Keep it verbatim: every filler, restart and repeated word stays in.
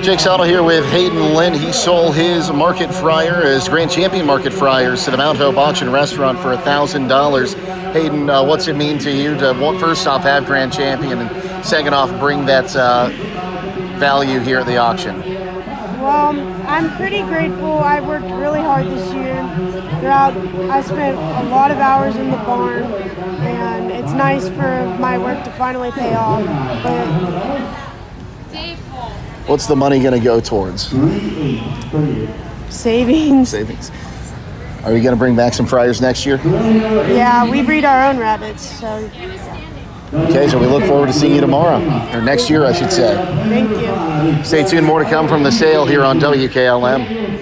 Jake Sottle here with Hayden Lynn. He sold his market fryer, his Grand Champion market fryers, to the Mount Hope Auction Restaurant for one thousand dollars. Hayden, uh, what's it mean to you to, well, first off, have Grand Champion, and second off, bring that uh, value here at the auction? Well, I'm pretty grateful. I worked really hard this year. Throughout, I spent a lot of hours in the barn, and it's nice for my work to finally pay off. But what's the money going to go towards? Savings. Savings. Are you going to bring back some fryers next year? Yeah, we breed our own rabbits, so yeah. Okay, so we look forward to seeing you tomorrow, or next year, I should say. Thank you. Stay tuned, more to come from the sale here on W K L M.